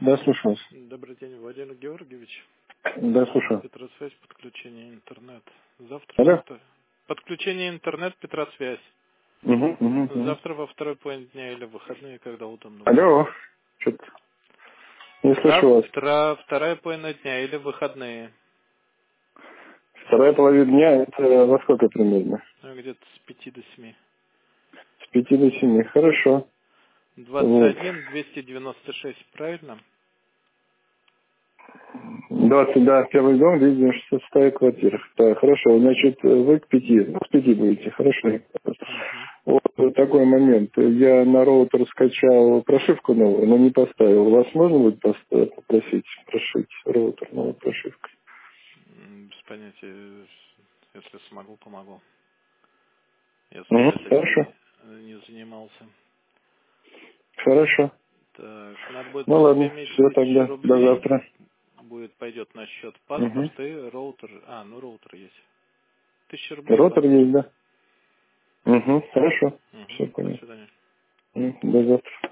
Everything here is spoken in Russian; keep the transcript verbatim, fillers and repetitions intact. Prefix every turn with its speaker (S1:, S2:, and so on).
S1: Да, слушаю вас.
S2: Добрый день, Владимир Георгиевич.
S1: Да, слушаю.
S2: Петросвязь, подключение интернет. Завтра во
S1: Алло?
S2: втор- Подключение интернет, Петросвязь.
S1: Угу, угу, угу.
S2: Завтра во второй половине дня или в выходные, когда удобно будет.
S1: Алло? Что-то не слышу вас.
S2: Завтра вторая половина дня или в выходные.
S1: Вторая половина дня, это во сколько примерно?
S2: Ну, где-то с пяти до семи.
S1: С пяти до семи. Хорошо.
S2: Двадцать
S1: Вот.
S2: один двести девяносто шесть, правильно?
S1: двадцать, да, первый дом, видим, что стая квартир. Так, хорошо, значит, вы к пяти, ну, к пяти будете, хорошо.
S2: Угу.
S1: Вот вот такой момент. Я на роутер скачал прошивку новую, но не поставил. Вас можно будет поста- попросить прошить роутер новой прошивкой?
S2: Без понятия. Если смогу, помогу. Я
S1: Угу,
S2: сам этим
S1: хорошо,
S2: не, не занимался.
S1: хорошо.
S2: Так, надо будет
S1: Ну
S2: две
S1: ладно, все
S2: тысячи
S1: тогда, до
S2: рублей.
S1: завтра.
S2: Будет, пойдет на счет
S1: Угу.
S2: паспорт и роутер. А, ну роутер есть. Тысяча рублей
S1: Ротор
S2: завтра.
S1: есть, да? Угу, хорошо,
S2: Угу.
S1: все
S2: До
S1: понял.
S2: свидания.
S1: М, До завтра.